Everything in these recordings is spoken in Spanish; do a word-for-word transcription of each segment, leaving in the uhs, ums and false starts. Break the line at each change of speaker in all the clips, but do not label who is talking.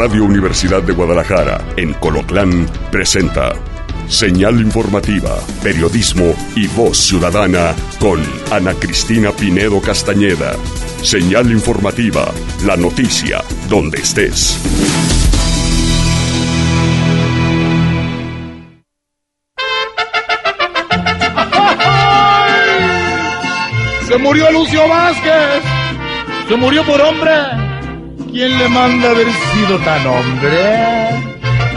Radio Universidad de Guadalajara, en Colotlán, presenta Señal Informativa, Periodismo y Voz Ciudadana con Ana Cristina Pinedo Castañeda. Señal Informativa, la noticia, donde estés.
Se murió Lucio Vázquez, se murió por hombre. ¿Quién le manda haber sido tan hombre?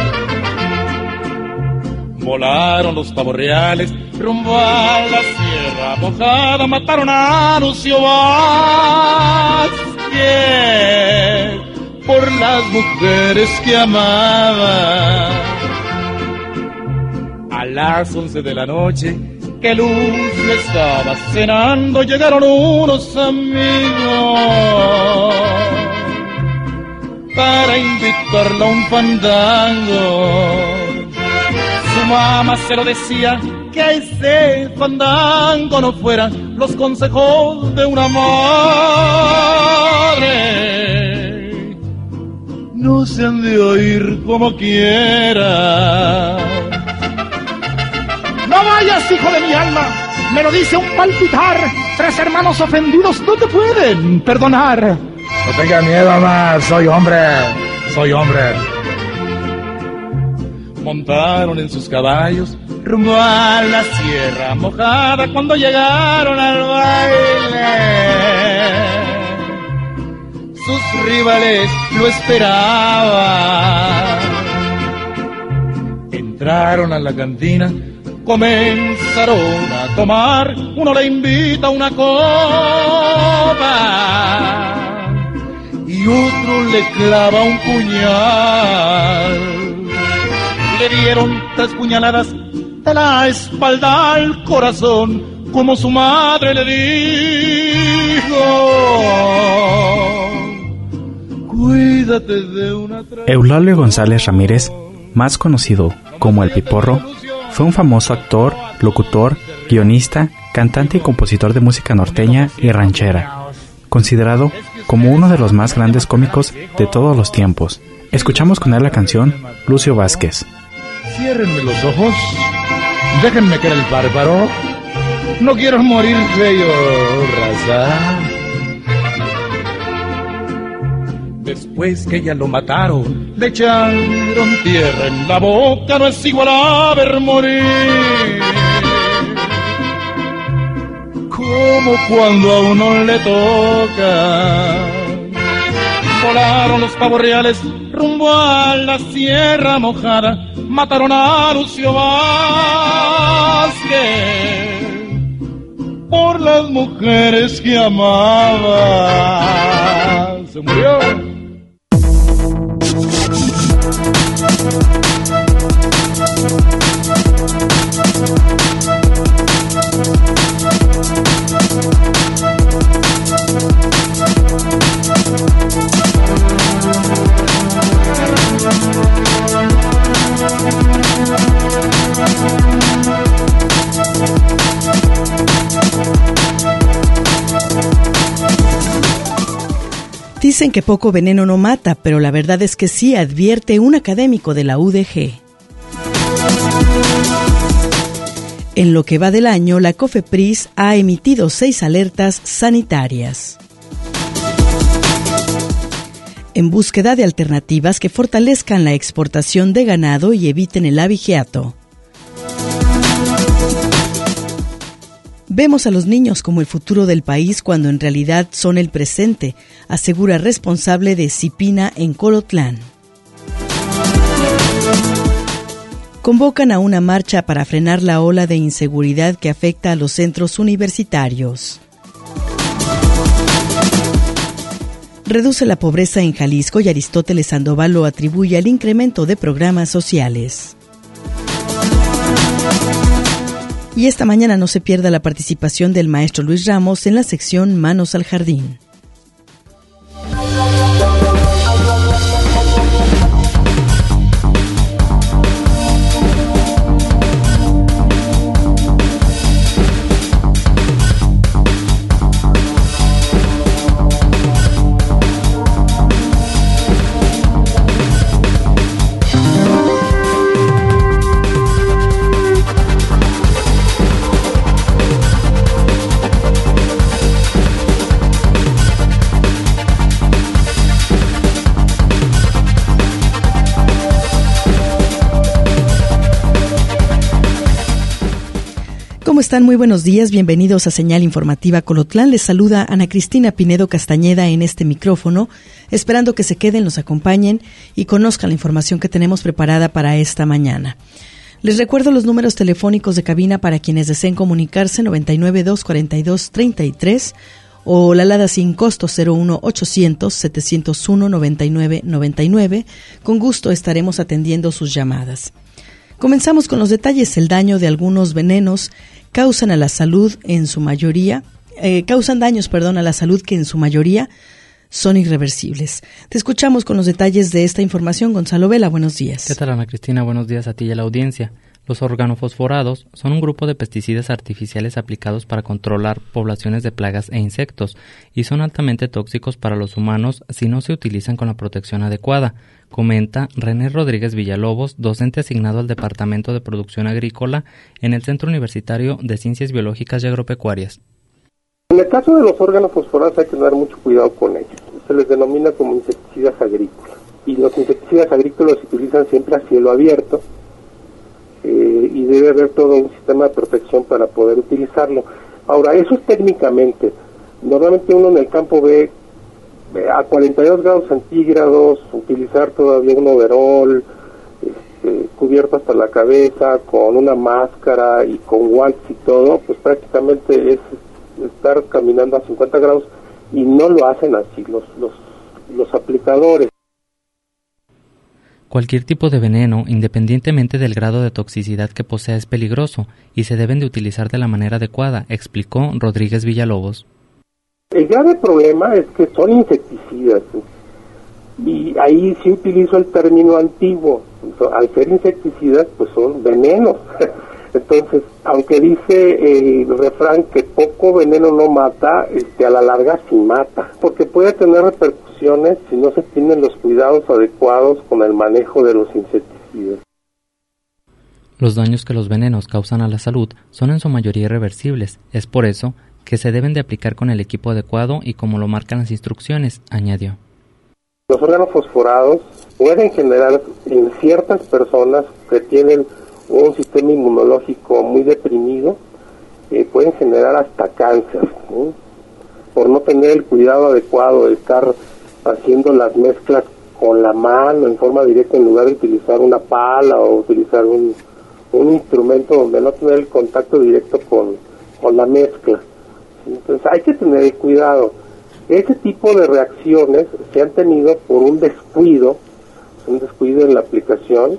Volaron los pavos reales rumbo a la Sierra Mojada, mataron a Lucio Vázquez por las mujeres que amaba. A las once de la noche, que Luz le estaba cenando, llegaron unos amigos para invitarla a un fandango. Su mamá se lo decía, que ese fandango no fuera los consejos de una madre. No se han de oír como quiera.
No vayas, hijo de mi alma, me lo dice un palpitar. Tres hermanos ofendidos no te pueden perdonar.
No tenga miedo, mamá, soy hombre, soy hombre. Montaron en sus caballos rumbo a la Sierra Mojada. Cuando llegaron al baile, sus rivales lo esperaban. Entraron a la cantina, comenzaron a tomar. Uno le invita una copa y otro le clava un puñal. Le dieron tres puñaladas de la espalda al corazón, como su madre le dijo: cuídate de una tra...
Eulalio González Ramírez, más conocido como El Piporro, fue un famoso actor, locutor, guionista, cantante y compositor de música norteña y ranchera, considerado como uno de los más grandes cómicos de todos los tiempos. Escuchamos con él la canción Lucio Vázquez.
Ciérrenme los ojos, déjenme que era el bárbaro. No quiero morir feo, raza. Después que ya lo mataron, le echaron tierra en la boca. No es igual a ver morir como cuando a uno le toca. Volaron los pavos reales rumbo a la Sierra Mojada, mataron a Lucio Vázquez por las mujeres que amaba. Se murió.
Dicen que poco veneno no mata, pero la verdad es que sí, advierte un académico de la U D G. En lo que va del año, la COFEPRIS ha emitido seis alertas sanitarias en búsqueda de alternativas que fortalezcan la exportación de ganado y eviten el abigeato. Vemos a los niños como el futuro del país cuando en realidad son el presente, asegura responsable de Cipina en Colotlán. Convocan a una marcha para frenar la ola de inseguridad que afecta a los centros universitarios. Reduce la pobreza en Jalisco y Aristóteles Sandoval lo atribuye al incremento de programas sociales. Y esta mañana no se pierda la participación del maestro Luis Ramos en la sección Manos al Jardín. ¿Cómo están? Muy buenos días, bienvenidos a Señal Informativa Colotlán. Les saluda Ana Cristina Pinedo Castañeda en este micrófono, esperando que se queden, nos acompañen y conozcan la información que tenemos preparada para esta mañana. Les recuerdo los números telefónicos de cabina para quienes deseen comunicarse: noventa y nueve, dos cuarenta y dos, treinta y tres o la alada sin costo cero uno ochocientos, setecientos uno, noventa y nueve noventa y nueve. Con gusto estaremos atendiendo sus llamadas. Comenzamos con los detalles. El daño de algunos venenos causan a la salud en su mayoría, eh, causan daños, perdón, a la salud que en su mayoría son irreversibles. Te escuchamos con los detalles de esta información, Gonzalo Vela. Buenos días.
¿Qué tal, Ana Cristina? Buenos días a ti y a la audiencia. Los organofosforados son un grupo de pesticidas artificiales aplicados para controlar poblaciones de plagas e insectos y son altamente tóxicos para los humanos si no se utilizan con la protección adecuada, comenta René Rodríguez Villalobos, docente asignado al Departamento de Producción Agrícola en el Centro Universitario de Ciencias Biológicas y Agropecuarias.
En el caso de los organofosforados hay que tener mucho cuidado con ellos. Se les denomina como insecticidas agrícolas. Y los insecticidas agrícolas se utilizan siempre a cielo abierto eh, y debe haber todo un sistema de protección para poder utilizarlo. Ahora, eso es técnicamente. Normalmente uno en el campo ve eh, a cuarenta y dos grados centígrados, utilizar todavía un overol, este, cubierto hasta la cabeza, con una máscara y con guantes y todo, pues prácticamente es estar caminando a cincuenta grados, y no lo hacen así los, los, los aplicadores.
Cualquier tipo de veneno, independientemente del grado de toxicidad que posea, es peligroso y se deben de utilizar de la manera adecuada, explicó Rodríguez Villalobos.
El grave problema es que son insecticidas, y ahí sí utilizo el término antiguo. Al ser insecticidas, pues son venenos. Entonces, aunque dice el refrán que poco veneno no mata, este, a la larga sí mata, porque puede tener repercusiones si no se tienen los cuidados adecuados con el manejo de los insecticidas.
Los daños que los venenos causan a la salud son en su mayoría irreversibles. Es por eso que se deben de aplicar con el equipo adecuado y como lo marcan las instrucciones, añadió.
Los organofosforados pueden generar en ciertas personas que tienen un sistema inmunológico muy deprimido, eh, pueden generar hasta cáncer, ¿sí? Por no tener el cuidado adecuado de estar haciendo las mezclas con la mano en forma directa en lugar de utilizar una pala o utilizar un, un instrumento donde no tener el contacto directo con, con la mezcla. Entonces hay que tener el cuidado. Ese tipo de reacciones se han tenido por un descuido, un descuido en la aplicación.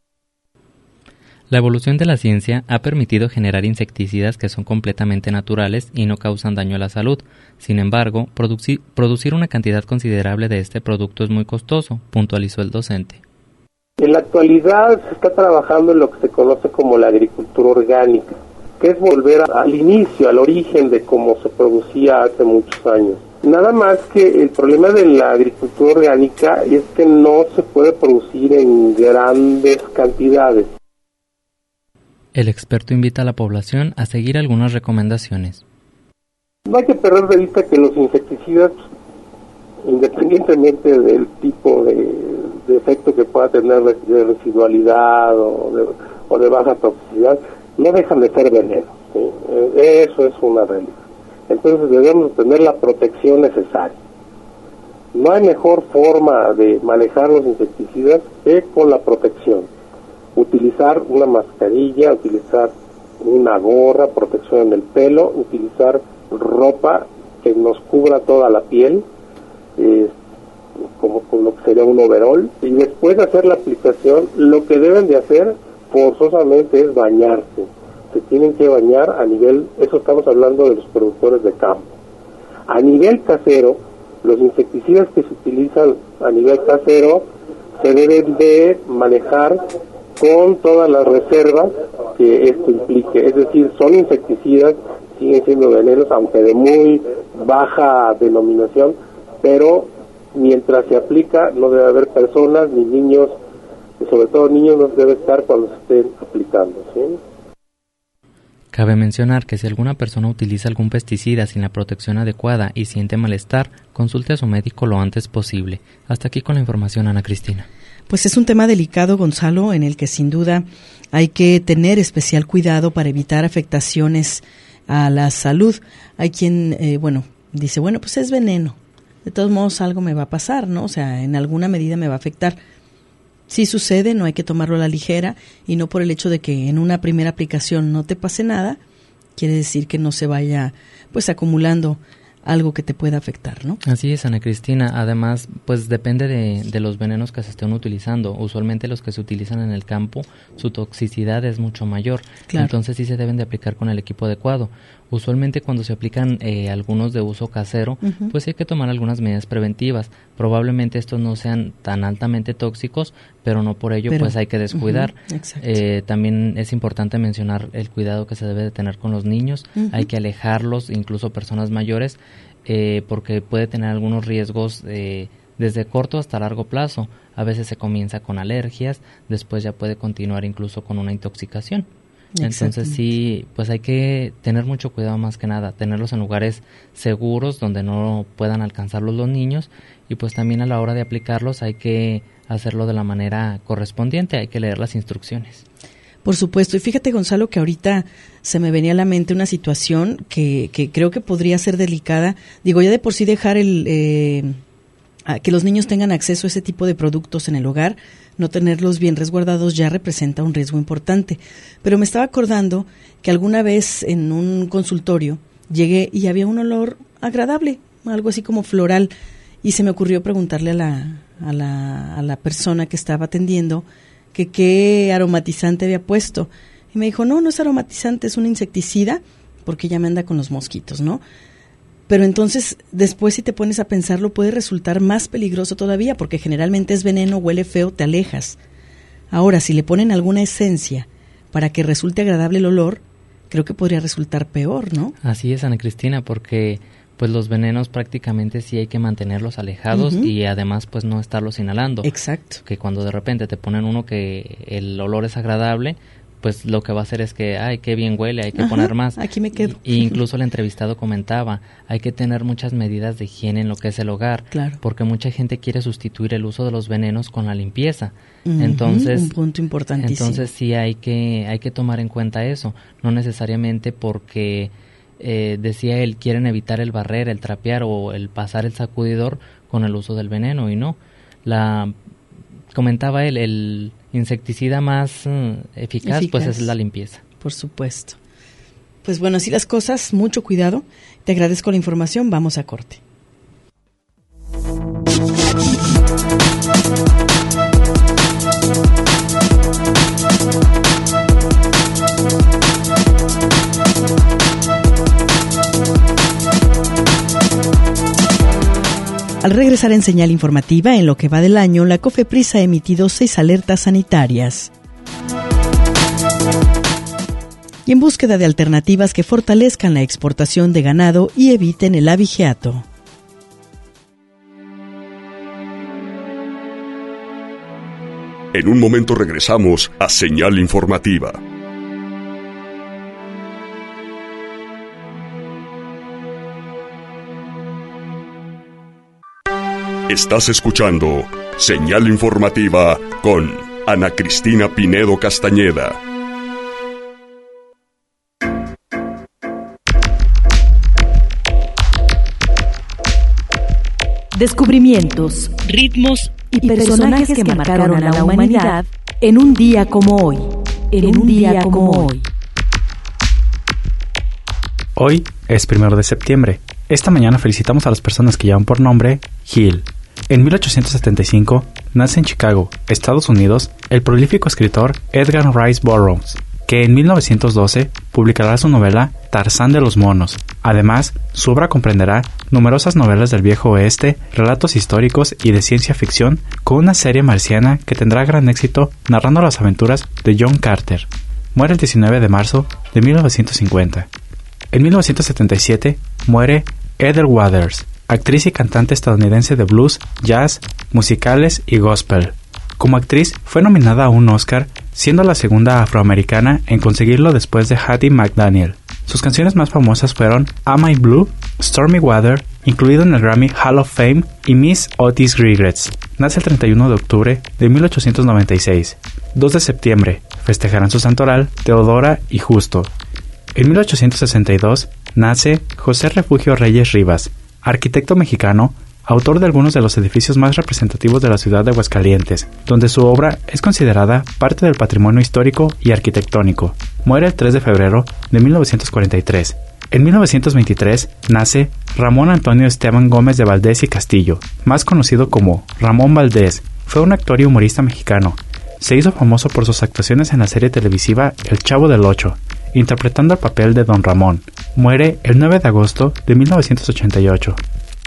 La evolución de la ciencia ha permitido generar insecticidas que son completamente naturales y no causan daño a la salud. Sin embargo, produci- producir una cantidad considerable de este producto es muy costoso, puntualizó el docente.
En la actualidad se está trabajando en lo que se conoce como la agricultura orgánica, que es volver a, al inicio, al origen de cómo se producía hace muchos años. Nada más que el problema de la agricultura orgánica es que no se puede producir en grandes cantidades.
El experto invita a la población a seguir algunas recomendaciones.
No hay que perder de vista que los insecticidas, independientemente del tipo de, de efecto que pueda tener de residualidad o de, o de baja toxicidad, no dejan de ser veneno, ¿sí? Eso es una realidad. Entonces debemos tener la protección necesaria. No hay mejor forma de manejar los insecticidas que con la protección. Utilizar una mascarilla, utilizar una gorra, protección en el pelo, utilizar ropa que nos cubra toda la piel, eh, como con lo que sería un overol, y después de hacer la aplicación, lo que deben de hacer forzosamente es bañarse. Se tienen que bañar a nivel, eso estamos hablando de los productores de campo. A nivel casero, los insecticidas que se utilizan a nivel casero se deben de manejar con todas las reservas que esto implique, es decir, son insecticidas, siguen siendo venenos, aunque de muy baja denominación, pero mientras se aplica no debe haber personas ni niños, sobre todo niños no debe estar cuando se estén aplicando, ¿sí?
Cabe mencionar que si alguna persona utiliza algún pesticida sin la protección adecuada y siente malestar, consulte a su médico lo antes posible. Hasta aquí con la información, Ana Cristina.
Pues es un tema delicado, Gonzalo, en el que sin duda hay que tener especial cuidado para evitar afectaciones a la salud. Hay quien, eh, bueno, dice, bueno, pues es veneno. De todos modos algo me va a pasar, ¿no? O sea, en alguna medida me va a afectar. Si sucede, no hay que tomarlo a la ligera y no por el hecho de que en una primera aplicación no te pase nada, quiere decir que no se vaya pues acumulando algo que te pueda afectar, ¿no?
Así es, Ana Cristina. Además, pues depende de, de los venenos que se estén utilizando. Usualmente los que se utilizan en el campo, su toxicidad es mucho mayor. Claro. Entonces sí se deben de aplicar con el equipo adecuado. Usualmente cuando se aplican eh, algunos de uso casero, uh-huh. pues hay que tomar algunas medidas preventivas. Probablemente estos no sean tan altamente tóxicos, pero no por ello pero, pues hay que descuidar. Uh-huh. Eh, también es importante mencionar el cuidado que se debe de tener con los niños. Uh-huh. Hay que alejarlos, incluso personas mayores, eh, porque puede tener algunos riesgos eh, desde corto hasta largo plazo. A veces se comienza con alergias, después ya puede continuar incluso con una intoxicación. Entonces sí, pues hay que tener mucho cuidado más que nada, tenerlos en lugares seguros donde no puedan alcanzarlos los niños y pues también a la hora de aplicarlos hay que hacerlo de la manera correspondiente, hay que leer las instrucciones.
Por supuesto, y fíjate Gonzalo que ahorita se me venía a la mente una situación que, que creo que podría ser delicada, digo ya de por sí dejar el... Eh, a que los niños tengan acceso a ese tipo de productos en el hogar, no tenerlos bien resguardados ya representa un riesgo importante. Pero me estaba acordando que alguna vez en un consultorio llegué y había un olor agradable, algo así como floral, y se me ocurrió preguntarle a la, a la, a la persona que estaba atendiendo que qué aromatizante había puesto. Y me dijo, no, no es aromatizante, es un insecticida, porque ya me anda con los mosquitos, ¿no? Pero entonces, después si te pones a pensarlo, puede resultar más peligroso todavía, porque generalmente es veneno, huele feo, te alejas. Ahora, si le ponen alguna esencia para que resulte agradable el olor, creo que podría resultar peor, ¿no?
Así es, Ana Cristina, porque pues los venenos prácticamente sí hay que mantenerlos alejados uh-huh. y además pues no estarlos inhalando.
Exacto.
Que cuando de repente te ponen uno que el olor es agradable, pues lo que va a hacer es que, ay, qué bien huele, hay que Ajá, poner más.
Aquí me quedo.
Y, y incluso el entrevistado comentaba, hay que tener muchas medidas de higiene en lo que es el hogar,
claro.
porque mucha gente quiere sustituir el uso de los venenos con la limpieza. Uh-huh, entonces,
un punto importantísimo.
Entonces sí hay que hay que tomar en cuenta eso, no necesariamente porque eh, decía él quieren evitar el barrer, el trapear o el pasar el sacudidor con el uso del veneno y no. La comentaba él el insecticida más uh, eficaz, eficaz, pues es la limpieza.
Por supuesto. Pues bueno, así las cosas, mucho cuidado. Te agradezco la información, vamos a corte. Al regresar en señal informativa, en lo que va del año, la COFEPRIS ha emitido seis alertas sanitarias. Y en búsqueda de alternativas que fortalezcan la exportación de ganado y eviten el abigeato.
En un momento regresamos a Señal Informativa. Estás escuchando Señal Informativa con Ana Cristina Pinedo Castañeda.
Descubrimientos, ritmos y personajes que marcaron a la humanidad en un día como hoy. En un día como hoy.
Hoy es primero de septiembre. Esta mañana felicitamos a las personas que llevan por nombre Gil. En mil ochocientos setenta y cinco nace en Chicago, Estados Unidos, el prolífico escritor Edgar Rice Burroughs, que en mil novecientos doce publicará su novela Tarzán de los Monos. Además, su obra comprenderá numerosas novelas del viejo oeste, relatos históricos y de ciencia ficción, con una serie marciana que tendrá gran éxito narrando las aventuras de John Carter. Muere el diecinueve de marzo de mil novecientos cincuenta. En mil novecientos setenta y siete muere Ethel Waters, actriz y cantante estadounidense de blues, jazz, musicales y gospel. Como actriz fue nominada a un Oscar, siendo la segunda afroamericana en conseguirlo después de Hattie McDaniel. Sus canciones más famosas fueron Am I Blue, Stormy Weather, incluido en el Grammy Hall of Fame, y Miss Otis Regrets. nace el treinta y uno de octubre de mil ochocientos noventa y seis. dos de septiembre, festejarán su santoral Teodora y Justo. En mil ochocientos sesenta y dos, nace José Refugio Reyes Rivas, arquitecto mexicano, autor de algunos de los edificios más representativos de la ciudad de Aguascalientes, donde su obra es considerada parte del patrimonio histórico y arquitectónico. Muere el tres de febrero de mil novecientos cuarenta y tres. En mil novecientos veintitrés nace Ramón Antonio Esteban Gómez de Valdés y Castillo, más conocido como Ramón Valdés. Fue un actor y humorista mexicano. Se hizo famoso por sus actuaciones en la serie televisiva El Chavo del Ocho, interpretando el papel de Don Ramón. Muere el nueve de agosto de mil novecientos ochenta y ocho.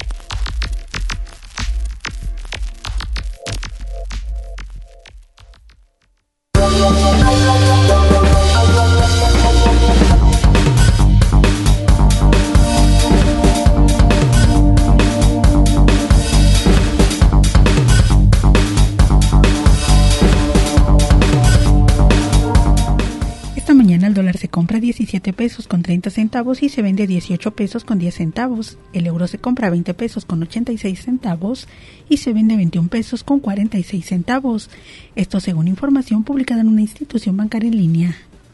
El dólar se compra diecisiete pesos con treinta centavos y se vende dieciocho pesos con diez centavos. El euro se compra a veinte pesos con ochenta y seis centavos y se vende veintiún pesos con cuarenta y seis centavos. Esto según información publicada en una institución bancaria en línea.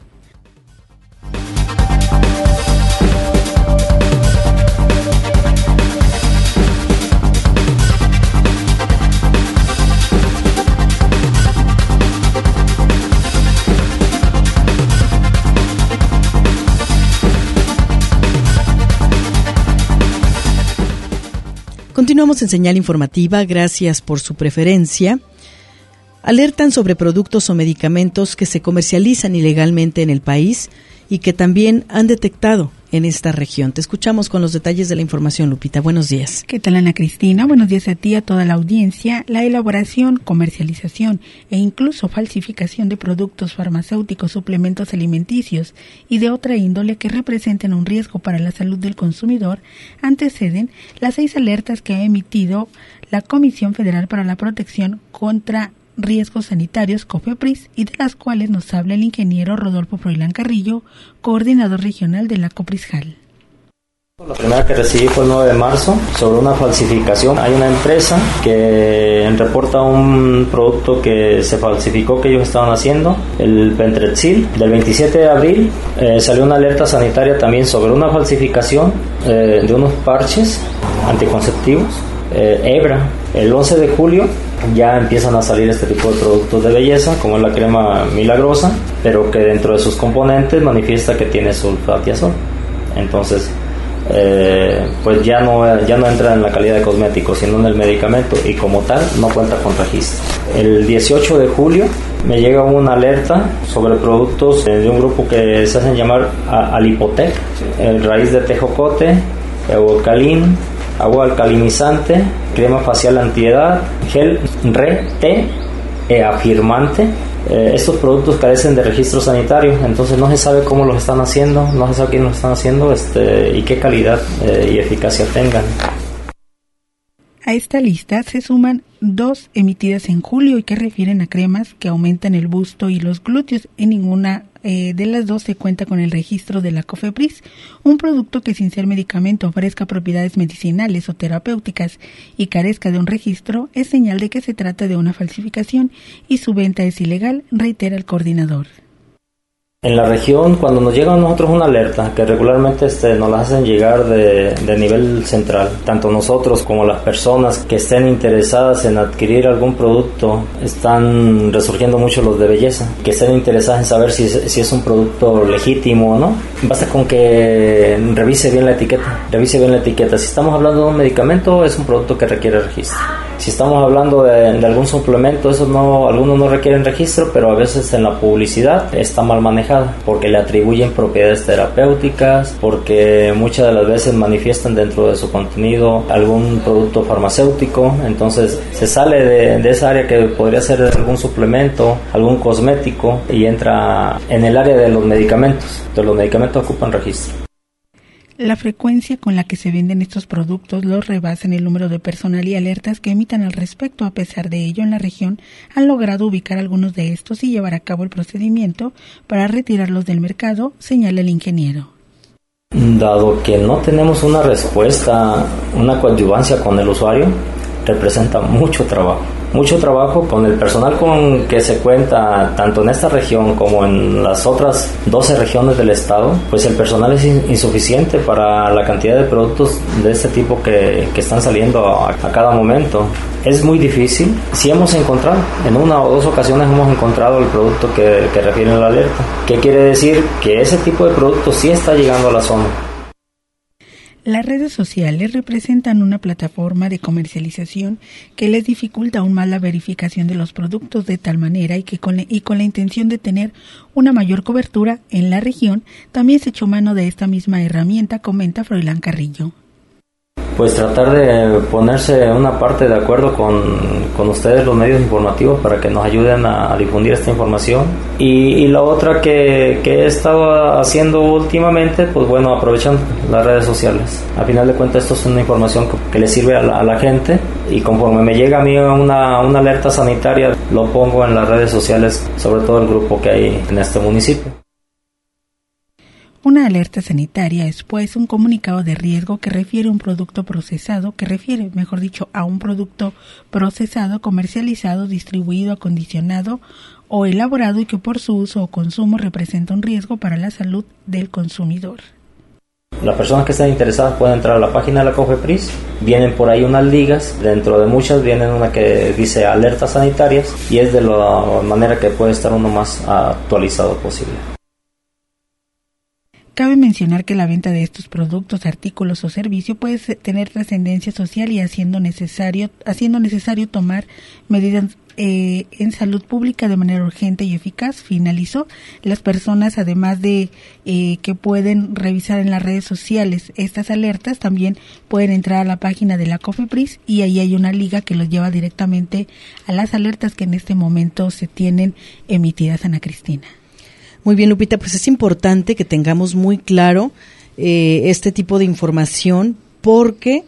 Continuamos en Señal Informativa, gracias por su preferencia. Alertan sobre productos o medicamentos que se comercializan ilegalmente en el país y que también han detectado en esta región. Te escuchamos con los detalles de la información, Lupita. Buenos días.
¿Qué tal, Ana Cristina? Buenos días a ti y a toda la audiencia. La elaboración, comercialización e incluso falsificación de productos farmacéuticos, suplementos alimenticios y de otra índole que representen un riesgo para la salud del consumidor anteceden las seis alertas que ha emitido la Comisión Federal para la Protección contra Riesgos Sanitarios, COFEPRIS, y de las cuales nos habla el ingeniero Rodolfo Froilán Carrillo, coordinador regional de la COPRISJAL.
La primera que recibí fue el nueve de marzo sobre una falsificación. Hay una empresa que reporta un producto que se falsificó que ellos estaban haciendo, el Pentrexil. Del veintisiete de abril eh, salió una alerta sanitaria también sobre una falsificación eh, de unos parches anticonceptivos. Eh, Hebra. El once de julio ya empiezan a salir este tipo de productos de belleza, como es la crema milagrosa, pero que dentro de sus componentes manifiesta que tiene sulfatiazol. Entonces, eh, pues ya no, ya no entra en la calidad de cosmético, sino en el medicamento, y como tal no cuenta con registro. El dieciocho de julio me llega una alerta sobre productos de un grupo que se hacen llamar Alipotec, el raíz de tejocote, eucalín, agua alcalinizante, crema facial antiedad, gel re-té e afirmante. Eh, estos productos carecen de registro sanitario, entonces no se sabe cómo los están haciendo, no se sabe quién los están haciendo este, y qué calidad eh, y eficacia tengan.
A esta lista se suman dos emitidas en julio y que refieren a cremas que aumentan el busto y los glúteos. En ninguna eh, de las dos se cuenta con el registro de la COFEPRIS. Un producto que, sin ser medicamento, ofrezca propiedades medicinales o terapéuticas y carezca de un registro es señal de que se trata de una falsificación y su venta es ilegal, reitera el coordinador.
En la región, cuando nos llega a nosotros una alerta, que regularmente este, nos la hacen llegar de, de nivel central, tanto nosotros como las personas que estén interesadas en adquirir algún producto, están resurgiendo mucho los de belleza, que estén interesadas en saber si es, si es un producto legítimo o no. Basta con que revise bien la etiqueta, revise bien la etiqueta. Si estamos hablando de un medicamento, es un producto que requiere registro. Si estamos hablando de, de algún suplemento, eso no, algunos no requieren registro, pero a veces en la publicidad está mal manejado, porque le atribuyen propiedades terapéuticas, porque muchas de las veces manifiestan dentro de su contenido algún producto farmacéutico. Entonces se sale de, de esa área que podría ser algún suplemento, algún cosmético, y entra en el área de los medicamentos. Entonces los medicamentos ocupan registro.
La frecuencia con la que se venden estos productos los rebasa en el número de personal y alertas que emitan al respecto. A pesar de ello, en la región han logrado ubicar algunos de estos y llevar a cabo el procedimiento para retirarlos del mercado, señala el ingeniero.
Dado que no tenemos una respuesta, una coadyuvancia con el usuario, representa mucho trabajo. mucho trabajo con el personal con que se cuenta tanto en esta región como en las otras doce regiones del estado. Pues el personal es insuficiente para la cantidad de productos de este tipo que, que están saliendo a, a cada momento. Es muy difícil. Sí hemos encontrado, en una o dos ocasiones hemos encontrado el producto que, que refiere a la alerta. ¿Qué quiere decir? Que ese tipo de producto sí está llegando a la zona.
Las redes sociales representan una plataforma de comercialización que les dificulta aún más la verificación de los productos de tal manera y que con, y con la intención de tener una mayor cobertura en la región, también se echó mano de esta misma herramienta, comenta Froilán Carrillo.
Pues tratar de ponerse una parte de acuerdo con, con ustedes, los medios informativos, para que nos ayuden a, a difundir esta información. Y, y la otra que, que he estado haciendo últimamente, pues bueno, aprovechando las redes sociales. A final de cuentas, esto es una información que, que le sirve a la, a la gente, y conforme me llega a mí una, una alerta sanitaria, lo pongo en las redes sociales, sobre todo el grupo que hay en este municipio.
Una alerta sanitaria es, pues, un comunicado de riesgo que refiere a un producto procesado, que refiere, mejor dicho, a un producto procesado, comercializado, distribuido, acondicionado o elaborado y que por su uso o consumo representa un riesgo para la salud del consumidor.
Las personas que estén interesadas pueden entrar a la página de la COFEPRIS, vienen por ahí unas ligas, dentro de muchas vienen una que dice alertas sanitarias y es de la manera que puede estar uno más actualizado posible.
Cabe mencionar que la venta de estos productos, artículos o servicios puede tener trascendencia social y haciendo necesario, haciendo necesario tomar medidas eh, en salud pública de manera urgente y eficaz. Finalizó. Las personas, además de eh, que pueden revisar en las redes sociales estas alertas, también pueden entrar a la página de la COFEPRIS y ahí hay una liga que los lleva directamente a las alertas que en este momento se tienen emitidas, Ana Cristina.
Muy bien, Lupita, pues es importante que tengamos muy claro eh, este tipo de información porque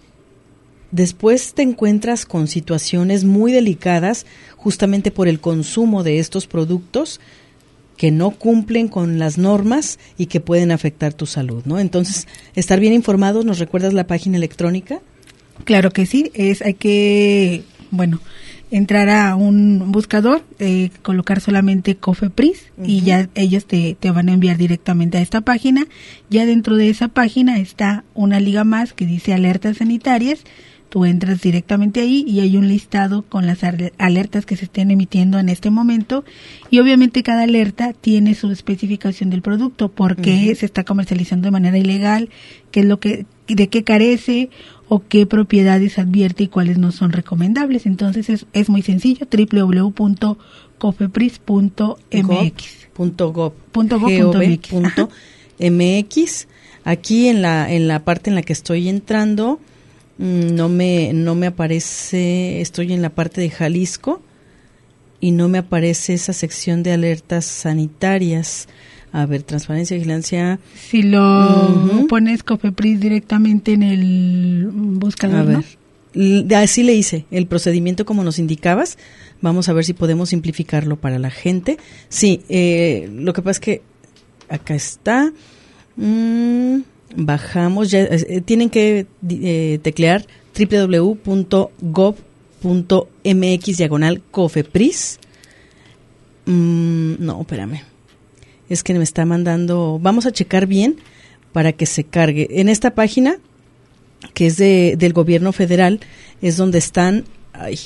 después te encuentras con situaciones muy delicadas justamente por el consumo de estos productos que no cumplen con las normas y que pueden afectar tu salud, ¿no? Entonces, estar bien informados, ¿nos recuerdas la página electrónica?
Claro que sí, es hay que, bueno... entrar a un buscador, eh, colocar solamente COFEPRIS uh-huh. y ya ellos te, te van a enviar directamente a esta página. Ya dentro de esa página está una liga más que dice alertas sanitarias. Tú entras directamente ahí y hay un listado con las alertas que se estén emitiendo en este momento y obviamente cada alerta tiene su especificación del producto, por qué uh-huh. se está comercializando de manera ilegal, qué es lo que, de qué carece o qué propiedades advierte y cuáles no son recomendables. Entonces es, es muy sencillo, doble u doble u doble u punto cofepris punto m x.
.gov, punto m x. Aquí en la en la parte en la que estoy entrando no me no me aparece, estoy en la parte de Jalisco y no me aparece esa sección de alertas sanitarias. A ver, transparencia, vigilancia.
Si lo uh-huh. pones COFEPRIS directamente en el buscador,
a ver, ¿no? Así le hice el procedimiento como nos indicabas. Vamos a ver si podemos simplificarlo para la gente. Sí, eh, lo que pasa es que acá está. Mm, bajamos, ya eh, tienen que eh, teclear doble u doble u doble u punto gov punto m x diagonal COFEPRIS. Mm, no, espérame. Es que me está mandando, vamos a checar bien para que se cargue. En esta página, que es de del gobierno federal, es donde están, ay,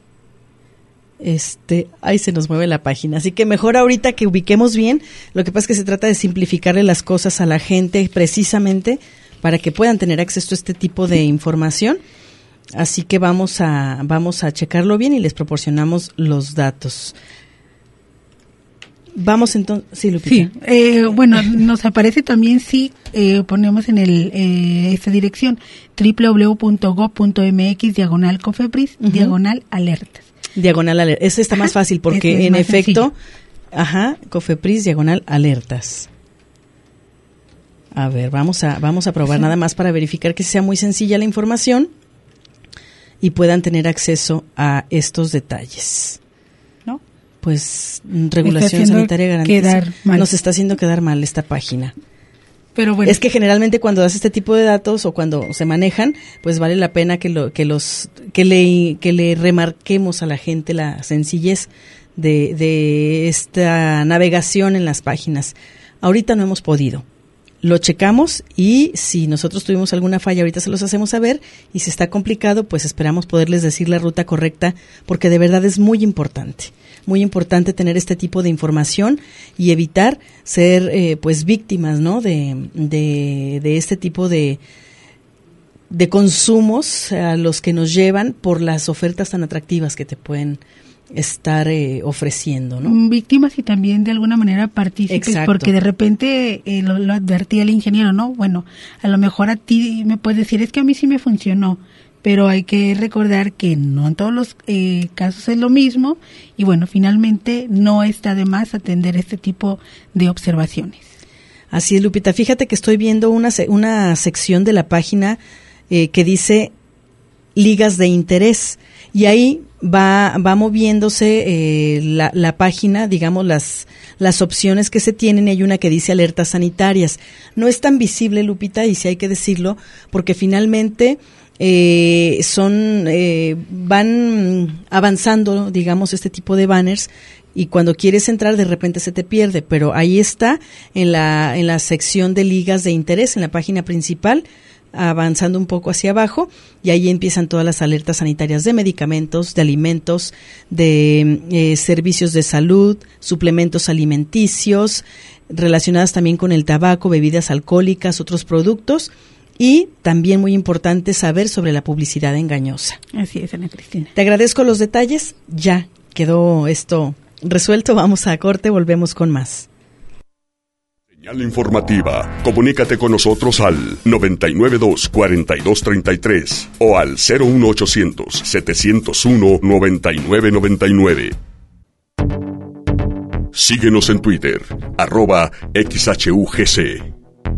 este, ay, se nos mueve la página. Así que mejor ahorita que ubiquemos bien, lo que pasa es que se trata de simplificarle las cosas a la gente precisamente para que puedan tener acceso a este tipo de información. Así que vamos a, vamos a checarlo bien y les proporcionamos los datos. Vamos entonces, sí, Lupita.
Sí, eh, bueno, nos aparece también si eh, ponemos en el eh, esta dirección doble u doble u doble u punto gov punto m x diagonal COFEPRIS uh-huh. diagonal alertas.
Diagonal alertas. Eso está ajá, más fácil porque en efecto, sencillo. Ajá, COFEPRIS diagonal alertas. A ver, vamos a vamos a probar sí. nada más para verificar que sea muy sencilla la información y puedan tener acceso a estos detalles. Pues regulación sanitaria garantiza. Nos está haciendo quedar mal esta página.
Pero bueno.
Es que generalmente cuando das este tipo de datos o cuando se manejan, pues vale la pena que lo que los que le que le remarquemos a la gente la sencillez de de esta navegación en las páginas. Ahorita no hemos podido. Lo checamos y si nosotros tuvimos alguna falla, ahorita se los hacemos saber, y si está complicado, pues esperamos poderles decir la ruta correcta, porque de verdad es muy importante, muy importante tener este tipo de información y evitar ser eh, pues víctimas, ¿no? de, de, de este tipo de, de consumos a los que nos llevan por las ofertas tan atractivas que te pueden estar eh, ofreciendo, ¿no?
Víctimas y también de alguna manera partícipes. Exacto. Porque de repente eh, lo, lo advertía el ingeniero, ¿no? Bueno, a lo mejor a ti me puedes decir, es que a mí sí me funcionó, pero hay que recordar que no en todos los eh, casos es lo mismo, y bueno, finalmente no está de más atender este tipo de observaciones.
Así es, Lupita. Fíjate que estoy viendo una, una sección de la página eh, que dice ligas de interés, y ahí va va moviéndose eh, la, la página, digamos, las las opciones que se tienen, y hay una que dice alertas sanitarias. No es tan visible, Lupita, y sí hay que decirlo, porque finalmente eh, son eh, van avanzando, digamos, este tipo de banners, y cuando quieres entrar de repente se te pierde, pero ahí está en la en la sección de ligas de interés, en la página principal, avanzando un poco hacia abajo, y ahí empiezan todas las alertas sanitarias de medicamentos, de alimentos, de eh, servicios de salud, suplementos alimenticios, relacionadas también con el tabaco, bebidas alcohólicas, otros productos, y también muy importante saber sobre la publicidad engañosa.
Así es, Ana Cristina.
Te agradezco los detalles, ya quedó esto resuelto, vamos a corte, volvemos con más.
Señal informativa. Comunícate con nosotros al noventa y nueve dos, cuarenta y dos treinta y tres o al cero uno ochocientos, setecientos uno, noventa y nueve noventa y nueve. Síguenos en Twitter, arroba X H U G C.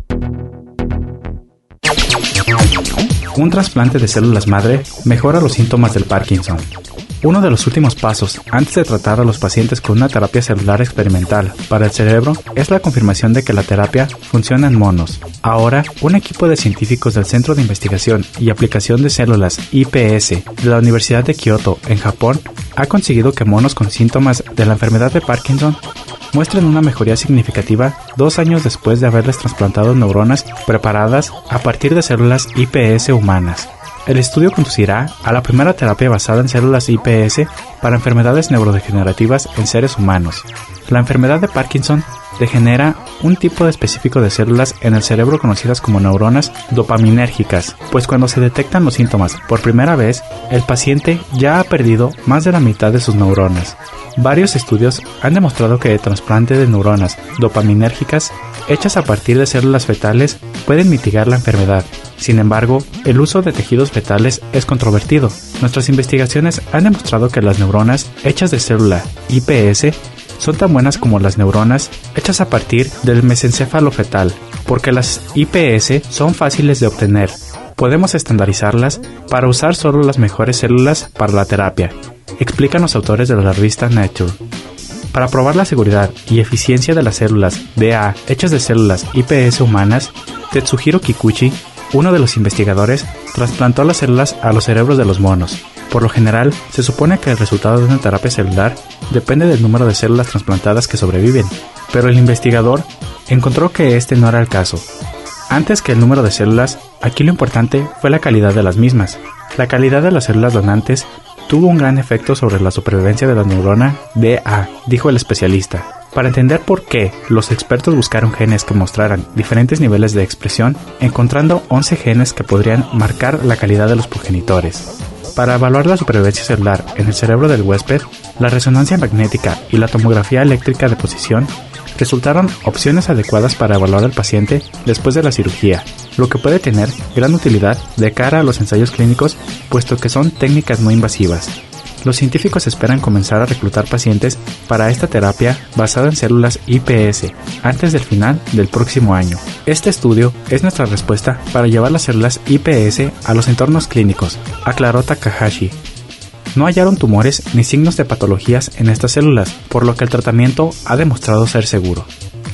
Un trasplante de células madre mejora los síntomas del Parkinson. Uno de los últimos pasos antes de tratar a los pacientes con una terapia celular experimental para el cerebro es la confirmación de que la terapia funciona en monos. Ahora, un equipo de científicos del Centro de Investigación y Aplicación de Células I P S de la Universidad de Kioto, en Japón, ha conseguido que monos con síntomas de la enfermedad de Parkinson muestren una mejoría significativa dos años después de haberles trasplantado neuronas preparadas a partir de células I P S humanas. El estudio conducirá a la primera terapia basada en células I P S para enfermedades neurodegenerativas en seres humanos. La enfermedad de Parkinson degenera un tipo específico de células en el cerebro conocidas como neuronas dopaminérgicas, pues cuando se detectan los síntomas por primera vez, el paciente ya ha perdido más de la mitad de sus neuronas. Varios estudios han demostrado que el trasplante de neuronas dopaminérgicas hechas a partir de células fetales pueden mitigar la enfermedad. Sin embargo, el uso de tejidos fetales es controvertido. Nuestras investigaciones han demostrado que las neuronas hechas de célula I P S son tan buenas como las neuronas hechas a partir del mesencéfalo fetal, porque las I P S son fáciles de obtener. Podemos estandarizarlas para usar solo las mejores células para la terapia, explican los autores de la revista Nature. Para probar la seguridad y eficiencia de las células D A hechas de células I P S humanas, Tetsuhiro Kikuchi, uno de los investigadores, trasplantó las células a los cerebros de los monos. Por lo general, se supone que el resultado de una terapia celular depende del número de células trasplantadas que sobreviven, pero el investigador encontró que este no era el caso. Antes que el número de células, aquí lo importante fue la calidad de las mismas. La calidad de las células donantes tuvo un gran efecto sobre la supervivencia de la neurona D A, dijo el especialista. Para entender por qué, los expertos buscaron genes que mostraran diferentes niveles de expresión, encontrando once genes que podrían marcar la calidad de los progenitores. Para evaluar la supervivencia celular en el cerebro del huésped, la resonancia magnética y la tomografía eléctrica de posición resultaron opciones adecuadas para evaluar al paciente después de la cirugía, lo que puede tener gran utilidad de cara a los ensayos clínicos, puesto que son técnicas no invasivas. Los científicos esperan comenzar a reclutar pacientes para esta terapia basada en células I P S antes del final del próximo año. Este estudio es nuestra respuesta para llevar las células I P S a los entornos clínicos, aclaró Takahashi. No hallaron tumores ni signos de patologías en estas células, por lo que el tratamiento ha demostrado ser seguro.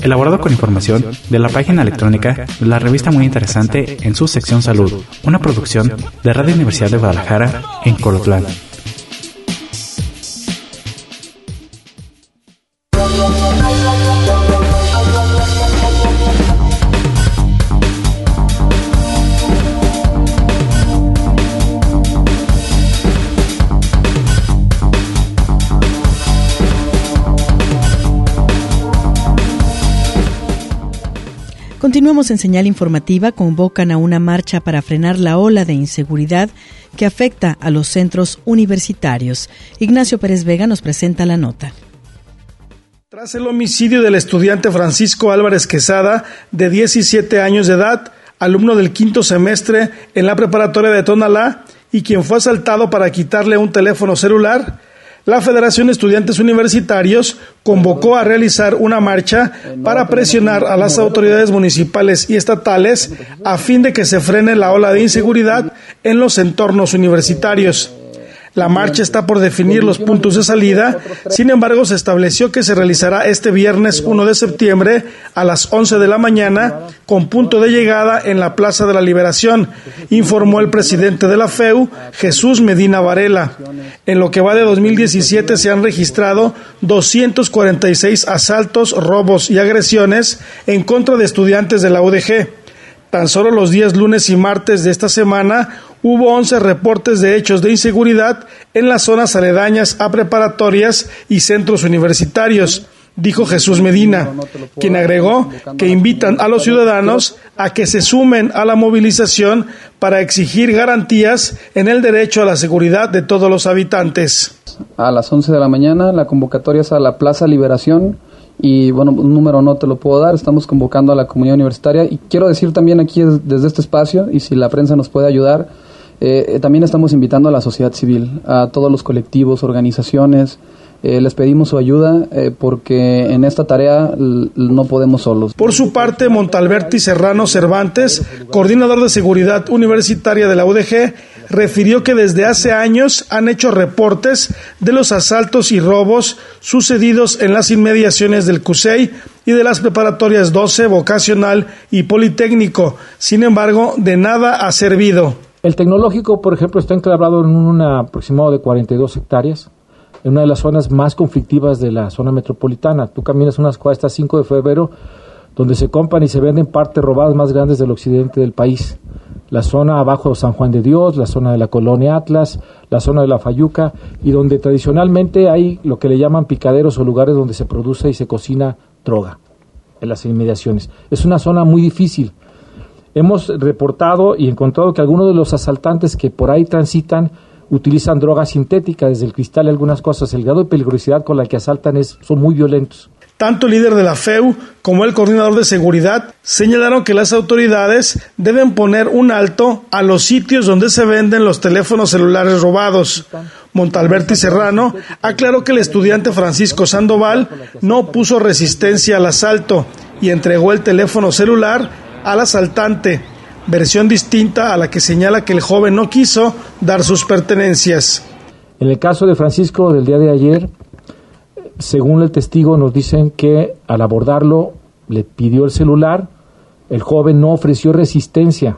elaborado con información de la página electrónica de la revista Muy Interesante en su sección Salud, una producción de Radio Universidad de Guadalajara en Colotlán.
Continuamos en Señal Informativa. Convocan a una marcha para frenar la ola de inseguridad que afecta a los centros universitarios. Ignacio Pérez Vega nos presenta la nota.
Tras el homicidio del estudiante Francisco Álvarez Quesada, de diecisiete años de edad, alumno del quinto semestre en la preparatoria de Tonalá, y quien fue asaltado para quitarle un teléfono celular, la Federación de Estudiantes Universitarios convocó a realizar una marcha para presionar a las autoridades municipales y estatales a fin de que se frene la ola de inseguridad en los entornos universitarios. La marcha está por definir los puntos de salida, sin embargo se estableció que se realizará este viernes uno de septiembre a las once de la mañana con punto de llegada en la Plaza de la Liberación, informó el presidente de la F E U, Jesús Medina Varela. En lo que va de dos mil diecisiete se han registrado doscientos cuarenta y seis asaltos, robos y agresiones en contra de estudiantes de la U D G. Tan solo los días lunes y martes de esta semana hubo once reportes de hechos de inseguridad en las zonas aledañas a preparatorias y centros universitarios, dijo Jesús Medina, quien agregó que invitan a los ciudadanos a que se sumen a la movilización para exigir garantías en el derecho a la seguridad de todos los habitantes.
A las once de la mañana la convocatoria es a la Plaza Liberación. Y bueno, un número no te lo puedo dar, estamos convocando a la comunidad universitaria y quiero decir también aquí desde este espacio, y si la prensa nos puede ayudar, eh, también estamos invitando a la sociedad civil, a todos los colectivos, organizaciones, eh, les pedimos su ayuda eh, porque en esta tarea l- no podemos solos.
Por su parte, Montalberti Serrano Cervantes, coordinador de seguridad universitaria de la U D G, refirió que desde hace años han hecho reportes de los asaltos y robos sucedidos en las inmediaciones del CUSEI y de las preparatorias doce, vocacional y politécnico. Sin embargo, de nada ha servido.
El tecnológico, por ejemplo, está enclavado en un aproximado de cuarenta y dos hectáreas, en una de las zonas más conflictivas de la zona metropolitana. Tú caminas unas cuadras cinco de febrero, donde se compran y se venden partes robadas más grandes del occidente del país. La zona abajo de San Juan de Dios, la zona de la Colonia Atlas, la zona de la Fayuca, y donde tradicionalmente hay lo que le llaman picaderos o lugares donde se produce y se cocina droga, en las inmediaciones. Es una zona muy difícil. Hemos reportado y encontrado que algunos de los asaltantes que por ahí transitan utilizan droga sintética, desde el cristal y algunas cosas. El grado de peligrosidad con la que asaltan es, son muy violentos.
Tanto el líder de la F E U como el coordinador de seguridad señalaron que las autoridades deben poner un alto a los sitios donde se venden los teléfonos celulares robados. Montalberti Serrano aclaró que el estudiante Francisco Sandoval no puso resistencia al asalto y entregó el teléfono celular al asaltante, versión distinta a la que señala que el joven no quiso dar sus pertenencias.
En el caso de Francisco del día de ayer, según el testigo, nos dicen que al abordarlo le pidió el celular, el joven no ofreció resistencia,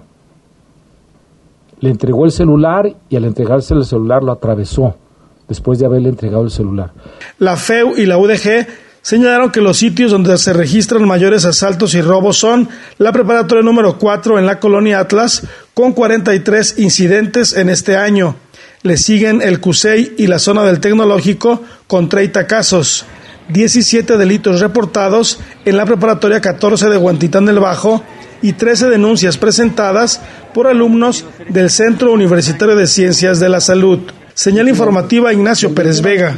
le entregó el celular y al entregarse el celular lo atravesó después de haberle entregado el celular.
La F E U y la U D G señalaron que los sitios donde se registran mayores asaltos y robos son la preparatoria número cuatro en la Colonia Atlas, con cuarenta y tres incidentes en este año. Le siguen el CUSEI y la zona del Tecnológico con treinta casos, diecisiete delitos reportados en la preparatoria catorce de Huantitán del Bajo y trece denuncias presentadas por alumnos del Centro Universitario de Ciencias de la Salud. Señal informativa, Ignacio Pérez Vega.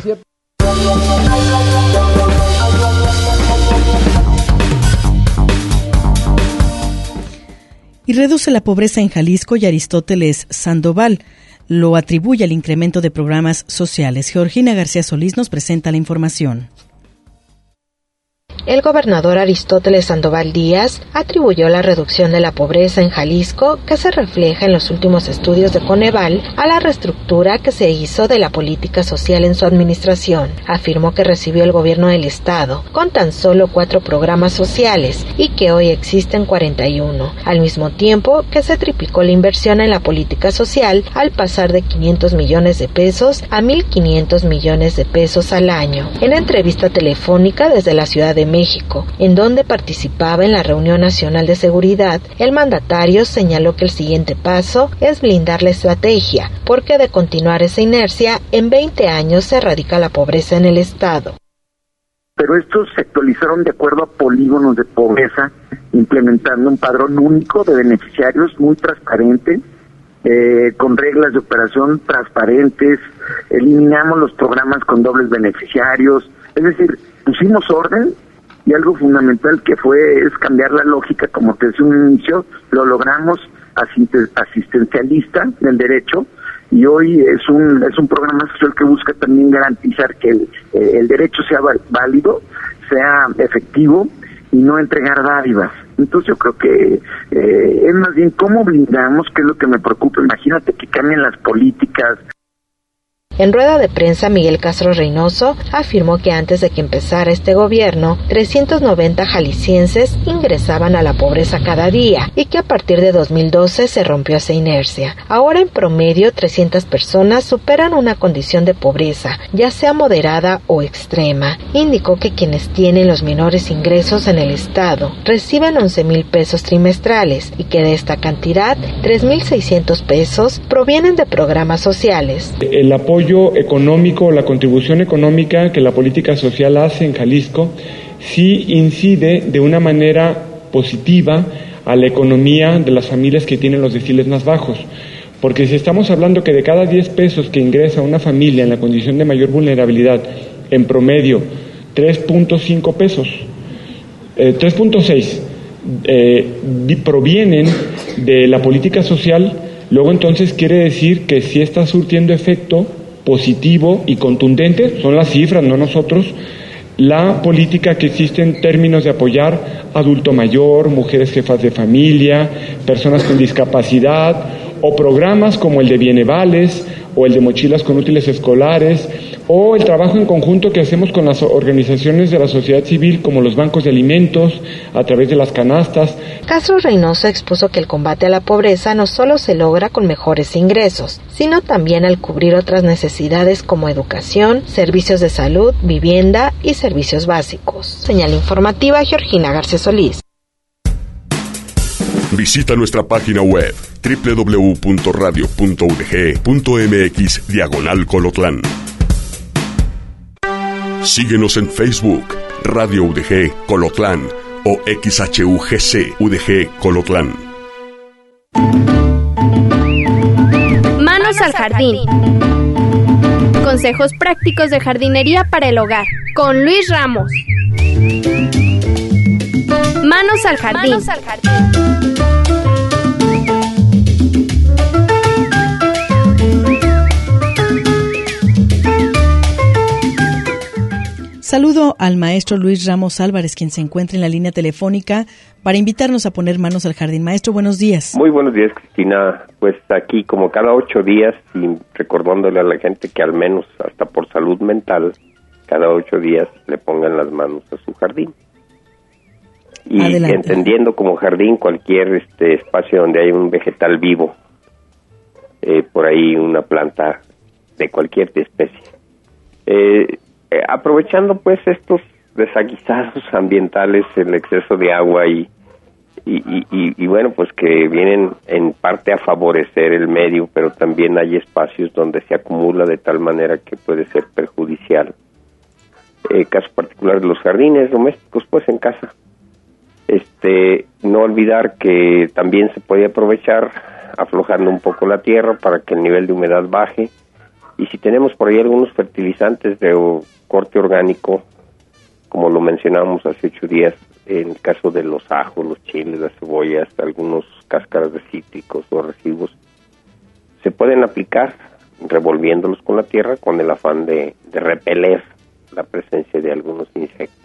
Y reduce la pobreza en Jalisco, y Aristóteles Sandoval lo atribuye al incremento de programas sociales. Georgina García Solís nos presenta la información.
el gobernador Aristóteles Sandoval Díaz atribuyó la reducción de la pobreza en Jalisco, que se refleja en los últimos estudios de Coneval, a la reestructura que se hizo de la política social en su administración. Afirmó que recibió el gobierno del estado con tan solo cuatro programas sociales y que hoy existen cuarenta y uno, al mismo tiempo que se triplicó la inversión en la política social al pasar de quinientos millones de pesos a mil quinientos millones de pesos al año. En entrevista telefónica desde la Ciudad de México, en donde participaba en la Reunión Nacional de Seguridad, el mandatario señaló que el siguiente paso es blindar la estrategia, porque de continuar esa inercia, en veinte años se erradica la pobreza en el estado.
Pero estos se actualizaron de acuerdo a polígonos de pobreza, implementando un padrón único de beneficiarios muy transparente, eh, con reglas de operación transparentes, eliminamos los programas con dobles beneficiarios, es decir, pusimos orden, y algo fundamental que fue es cambiar la lógica, como te decía un inicio, lo logramos asistencialista del derecho, y hoy es un es un programa social que busca también garantizar que el, el derecho sea válido, sea efectivo y no entregar dádivas. Entonces yo creo que eh, es más bien cómo blindamos, que es lo que me preocupa. Imagínate que cambien las políticas.
En rueda de prensa, Miguel Castro Reynoso afirmó que antes de que empezara este gobierno, trescientos noventa jaliscienses ingresaban a la pobreza cada día y que a partir de dos mil doce se rompió esa inercia. Ahora, en promedio, trescientas personas superan una condición de pobreza, ya sea moderada o extrema. Indicó que quienes tienen los menores ingresos en el estado reciben once mil pesos trimestrales y que de esta cantidad, tres mil seiscientos pesos provienen de programas sociales.
El apoyo económico, la contribución económica que la política social hace en Jalisco sí incide de una manera positiva a la economía de las familias que tienen los deciles más bajos, porque si estamos hablando que de cada diez pesos que ingresa una familia en la condición de mayor vulnerabilidad, en promedio tres punto cinco pesos, eh, tres punto seis eh, provienen de la política social, luego entonces quiere decir que sí está surtiendo efecto positivo y contundente, son las cifras, no nosotros, la política que existe en términos de apoyar adulto mayor, mujeres jefas de familia, personas con discapacidad, o programas como el de Bienevales, o el de mochilas con útiles escolares, o el trabajo en conjunto que hacemos con las organizaciones de la sociedad civil, como los bancos de alimentos, a través de las canastas.
Castro Reynoso expuso que el combate a la pobreza no solo se logra con mejores ingresos, sino también al cubrir otras necesidades como educación, servicios de salud, vivienda y servicios básicos. Señal informativa, Georgina García Solís.
Visita nuestra página web doble u doble u doble u punto radio punto u d g punto m x diagonal Colotlán. Síguenos en Facebook, Radio U D G Colotlán o X H U G C U D G Colotlán.
Manos al jardín. Consejos prácticos de jardinería para el hogar, con Luis Ramos. Manos al jardín. Manos al jardín.
Saludo al maestro Luis Ramos Álvarez, quien se encuentra en la línea telefónica para invitarnos a poner manos al jardín. Maestro, buenos días.
Muy buenos días, Cristina. Pues aquí como cada ocho días y recordándole a la gente que al menos hasta por salud mental, cada ocho días le pongan las manos a su jardín. Y Adelante. Entendiendo como jardín cualquier este espacio donde hay un vegetal vivo, eh, por ahí una planta de cualquier especie. Eh, Eh, aprovechando pues estos desaguisados ambientales, el exceso de agua y y, y y bueno pues que vienen en parte a favorecer el medio, pero también hay espacios donde se acumula de tal manera que puede ser perjudicial. Eh, caso particular de los jardines domésticos, pues en casa. Este, no olvidar que también se puede aprovechar aflojando un poco la tierra para que el nivel de humedad baje. Y si tenemos por ahí algunos fertilizantes de corte orgánico, como lo mencionábamos hace ocho días, en el caso de los ajos, los chiles, las cebollas, algunos cáscaras de cítricos o residuos, se pueden aplicar revolviéndolos con la tierra con el afán de, de repeler la presencia de algunos insectos o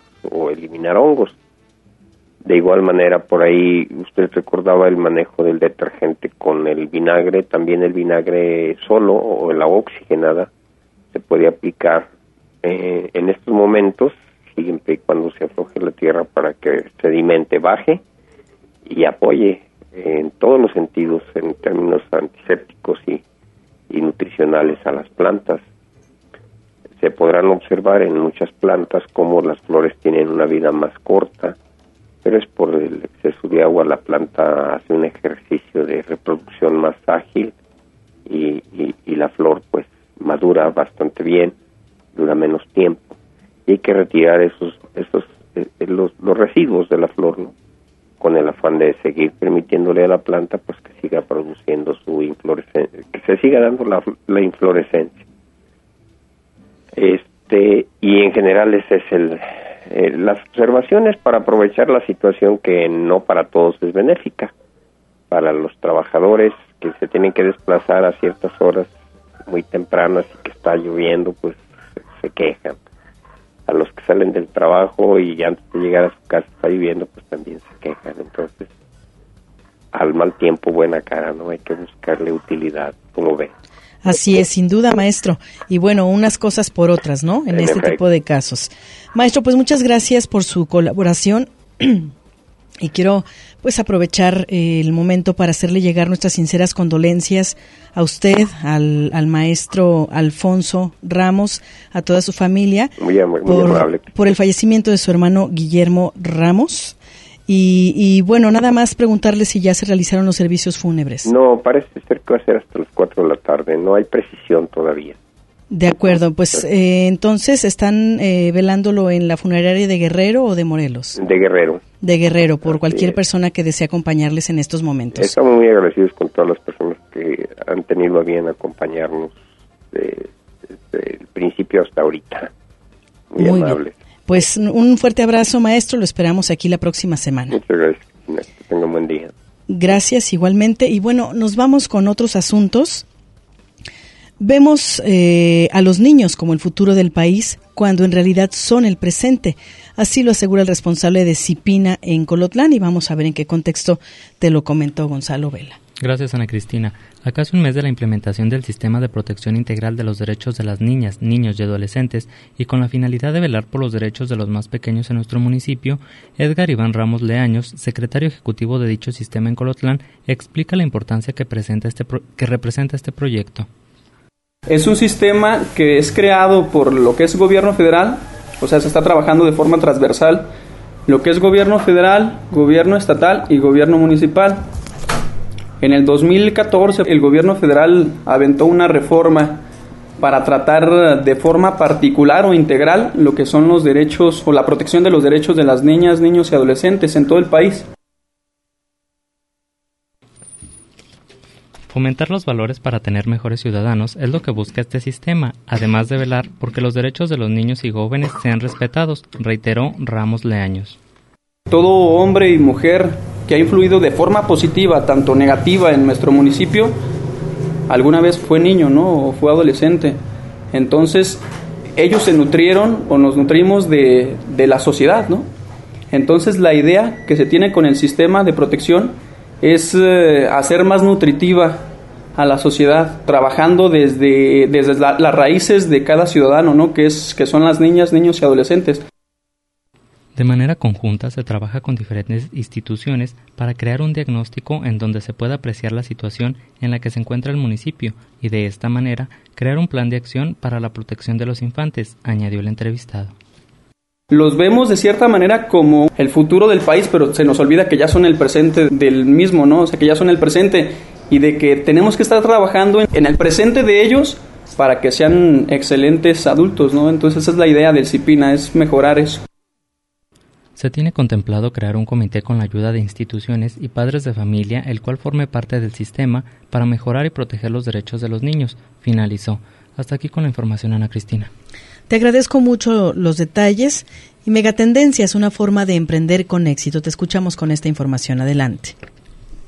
eliminar hongos. De igual manera, por ahí usted recordaba el manejo del detergente con el vinagre, también el vinagre solo o el agua oxigenada se puede aplicar eh, en estos momentos, siempre y cuando se afloje la tierra para que el sedimente baje y apoye en todos los sentidos, en términos antisépticos y, y nutricionales a las plantas. Se podrán observar en muchas plantas cómo las flores tienen una vida más corta, pero es por el exceso de agua. La planta hace un ejercicio de reproducción más ágil y, y, y la flor pues madura bastante bien, dura menos tiempo, y hay que retirar esos esos eh, los, los residuos de la flor, ¿no? Con el afán de seguir permitiéndole a la planta pues que siga produciendo su inflorescencia, que se siga dando la, la inflorescencia. Este y en general ese es el Eh, las observaciones para aprovechar la situación, que no para todos es benéfica. Para los trabajadores que se tienen que desplazar a ciertas horas muy tempranas y que está lloviendo, pues se, se quejan. A los que salen del trabajo y antes de llegar a su casa está lloviendo, pues también se quejan. Entonces, al mal tiempo, buena cara, ¿no? Hay que buscarle utilidad, como ven.
Así es, sin duda, maestro. Y bueno, unas cosas por otras, ¿no? En, en este efecto. tipo de casos. Maestro, pues muchas gracias por su colaboración. Y quiero pues aprovechar eh, el momento para hacerle llegar nuestras sinceras condolencias a usted, al, al maestro Alfonso Ramos, a toda su familia.
Muy, muy, muy
por,
amable.
Por el fallecimiento de su hermano Guillermo Ramos. Y, y bueno, nada más preguntarle si ya se realizaron los servicios fúnebres.
No, parece ser que va a ser hasta las cuatro de la tarde, no hay precisión todavía.
De acuerdo, pues eh, entonces, ¿están eh, velándolo en la funeraria de Guerrero o de Morelos?
De Guerrero.
De Guerrero, por
Así
cualquier
es.
persona que desee acompañarles en estos momentos.
Estamos muy agradecidos con todas las personas que han tenido a bien acompañarnos de- desde el principio hasta ahorita. Muy,
Muy
amables.
bien. Pues un fuerte abrazo, maestro, lo esperamos aquí la próxima semana.
Muchas gracias, Cristina. Que tenga un buen día.
Gracias, igualmente. Y bueno, nos vamos con otros asuntos. Vemos eh, a los niños como el futuro del país, cuando en realidad son el presente. Así lo asegura el responsable de CIPINA en Colotlán, y vamos a ver en qué contexto te lo comentó Gonzalo Vela.
Gracias, Ana Cristina. A casi un mes de la implementación del Sistema de Protección Integral de los Derechos de las Niñas, Niños y Adolescentes, y con la finalidad de velar por los derechos de los más pequeños en nuestro municipio, Edgar Iván Ramos Leaños, secretario ejecutivo de dicho sistema en Colotlán, explica la importancia que, presenta este pro- que representa este proyecto.
Es un sistema que es creado por lo que es gobierno federal, o sea, se está trabajando de forma transversal, lo que es gobierno federal, gobierno estatal y gobierno municipal. En el dos mil catorce el gobierno federal aventó una reforma para tratar de forma particular o integral lo que son los derechos o la protección de los derechos de las niñas, niños y adolescentes en todo el país.
Fomentar los valores para tener mejores ciudadanos es lo que busca este sistema, además de velar porque los derechos de los niños y jóvenes sean respetados, reiteró Ramos Leaños.
Todo hombre y mujer que ha influido de forma positiva, tanto negativa en nuestro municipio, alguna vez fue niño, ¿no? O fue adolescente. Entonces, ellos se nutrieron o nos nutrimos de, de la sociedad, ¿no? Entonces, la idea que se tiene con el sistema de protección es eh, hacer más nutritiva a la sociedad, trabajando desde, desde la, las raíces de cada ciudadano, ¿no? Que es, que son las niñas, niños y adolescentes.
De manera conjunta se trabaja con diferentes instituciones para crear un diagnóstico en donde se pueda apreciar la situación en la que se encuentra el municipio y de esta manera crear un plan de acción para la protección de los infantes, añadió el entrevistado.
Los vemos de cierta manera como el futuro del país, pero se nos olvida que ya son el presente del mismo, ¿no? O sea, que ya son el presente y de que tenemos que estar trabajando en el presente de ellos para que sean excelentes adultos, ¿no? Entonces esa es la idea del CIPINA, es mejorar eso.
Se tiene contemplado crear un comité con la ayuda de instituciones y padres de familia, el cual forme parte del sistema para mejorar y proteger los derechos de los niños, finalizó. Hasta aquí con la información, Ana Cristina.
Te agradezco mucho los detalles, y Megatendencia es una forma de emprender con éxito. Te escuchamos con esta información. Adelante.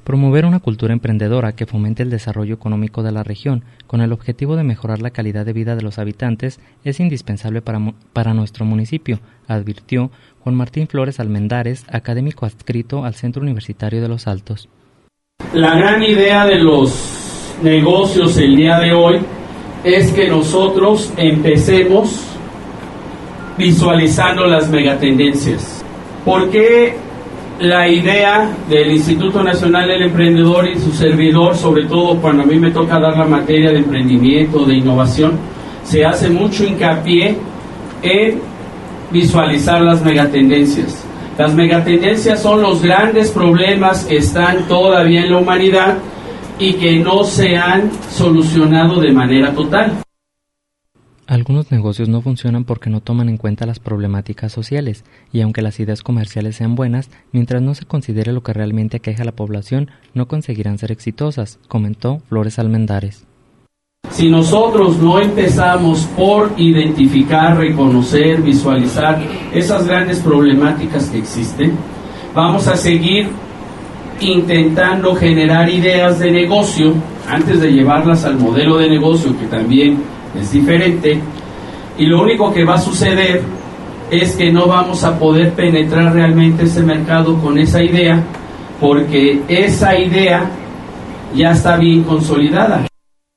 Promover una cultura emprendedora que fomente el desarrollo económico de la región con el objetivo de mejorar la calidad de vida de los habitantes es indispensable para, para nuestro municipio, advirtió Juan Martín Flores Almendares, académico adscrito al Centro Universitario de Los Altos.
La gran idea de los negocios el día de hoy es que nosotros empecemos visualizando las megatendencias. ¿Por qué la idea del Instituto Nacional del Emprendedor y su servidor, sobre todo cuando a mí me toca dar la materia de emprendimiento, de innovación, se hace mucho hincapié en visualizar las megatendencias? Las megatendencias son los grandes problemas que están todavía en la humanidad y que no se han solucionado de manera total.
Algunos negocios no funcionan porque no toman en cuenta las problemáticas sociales, y aunque las ideas comerciales sean buenas, mientras no se considere lo que realmente aqueja a la población, no conseguirán ser exitosas, comentó Flores Almendares.
Si nosotros no empezamos por identificar, reconocer, visualizar esas grandes problemáticas que existen, vamos a seguir intentando generar ideas de negocio antes de llevarlas al modelo de negocio, que también es diferente, y lo único que va a suceder es que no vamos a poder penetrar realmente ese mercado con esa idea, porque esa idea ya está bien consolidada.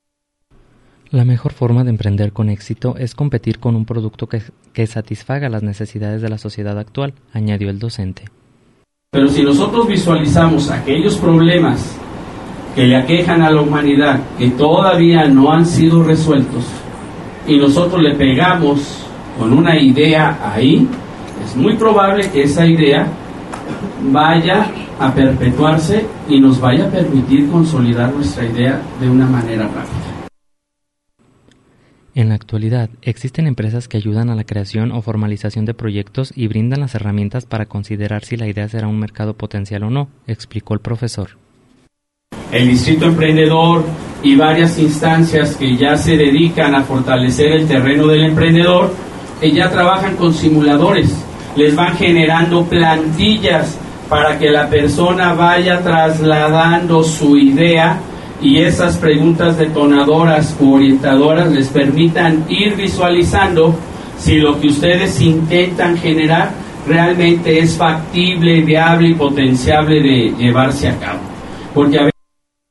La mejor forma de emprender con éxito es competir con un producto que, que satisfaga las necesidades de la sociedad actual, añadió el docente.
Pero si nosotros visualizamos aquellos problemas que le aquejan a la humanidad, que todavía no han sido resueltos, y nosotros le pegamos con una idea ahí, es muy probable que esa idea vaya a perpetuarse y nos vaya a permitir consolidar nuestra idea de una manera rápida.
En la actualidad, existen empresas que ayudan a la creación o formalización de proyectos y brindan las herramientas para considerar si la idea será un mercado potencial o no, explicó el profesor.
El Distrito Emprendedor y varias instancias que ya se dedican a fortalecer el terreno del emprendedor, que ya trabajan con simuladores, les van generando plantillas para que la persona vaya trasladando su idea y esas preguntas detonadoras u orientadoras les permitan ir visualizando si lo que ustedes intentan generar realmente es factible, viable y potenciable de llevarse a cabo. Porque a veces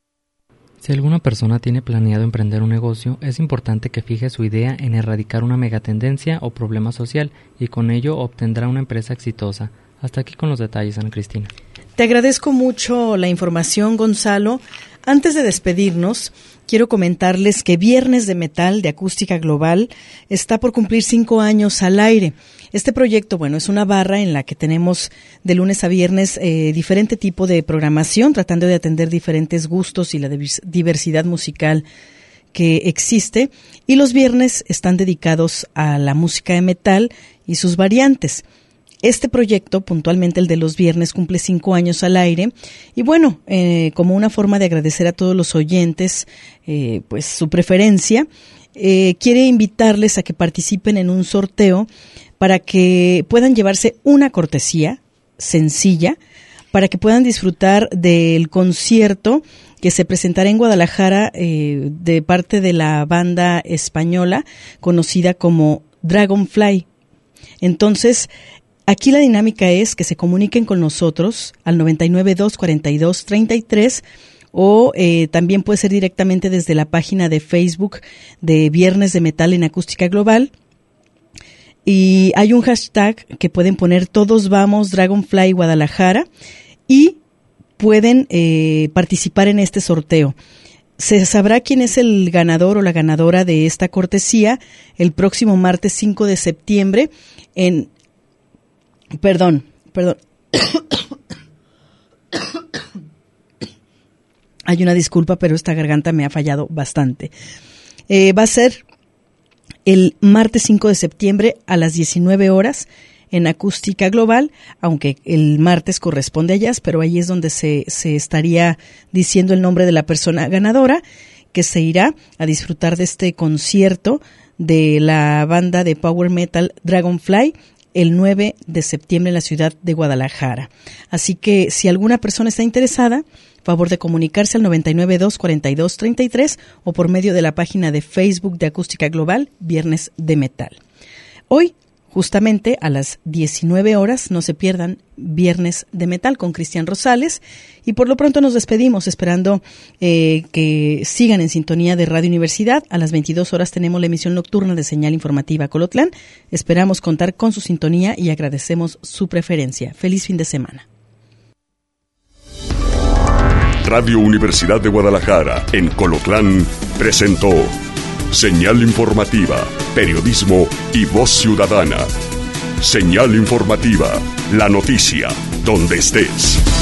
Si alguna persona tiene planeado emprender un negocio, es importante que fije su idea en erradicar una megatendencia o problema social y con ello obtendrá una empresa exitosa. Hasta aquí con los detalles, Ana Cristina.
Te agradezco mucho la información, Gonzalo. Antes de despedirnos, quiero comentarles que Viernes de Metal de Acústica Global está por cumplir cinco años al aire. Este proyecto, bueno, es una barra en la que tenemos de lunes a viernes eh, diferente tipo de programación, tratando de atender diferentes gustos y la diversidad musical que existe. Y los viernes están dedicados a la música de metal y sus variantes. Este proyecto, puntualmente el de los viernes, cumple cinco años al aire y bueno, eh, como una forma de agradecer a todos los oyentes eh, pues su preferencia, eh, quiere invitarles a que participen en un sorteo para que puedan llevarse una cortesía sencilla, para que puedan disfrutar del concierto que se presentará en Guadalajara eh, de parte de la banda española conocida como Dragonfly. Entonces, aquí la dinámica es que se comuniquen con nosotros al noventa y nueve, dos cuarenta y dos, treinta y tres o eh, también puede ser directamente desde la página de Facebook de Viernes de Metal en Acústica Global. Y hay un hashtag que pueden poner Todos Vamos Dragonfly Guadalajara y pueden eh, participar en este sorteo. Se sabrá quién es el ganador o la ganadora de esta cortesía el próximo martes cinco de septiembre en... Perdón, perdón. Hay una disculpa, pero esta garganta me ha fallado bastante. Eh, va a ser el martes cinco de septiembre a las diecinueve horas en Acústica Global, aunque el martes corresponde a jazz, pero ahí es donde se, se estaría diciendo el nombre de la persona ganadora que se irá a disfrutar de este concierto de la banda de Power Metal Dragonfly el nueve de septiembre en la ciudad de Guadalajara. Así que si alguna persona está interesada, Favor de comunicarse al noventa y nueve, dos cuarenta y dos, treinta y tres o por medio de la página de Facebook de Acústica Global, Viernes de Metal. Hoy, justamente a las diecinueve horas, no se pierdan Viernes de Metal con Cristian Rosales. Y por lo pronto nos despedimos esperando eh, que sigan en sintonía de Radio Universidad. A las veintidós horas tenemos la emisión nocturna de Señal Informativa Colotlán. Esperamos contar con su sintonía y agradecemos su preferencia. Feliz fin de semana.
Radio Universidad de Guadalajara en Colotlán presentó Señal Informativa, periodismo y voz ciudadana. Señal Informativa, la noticia, donde estés.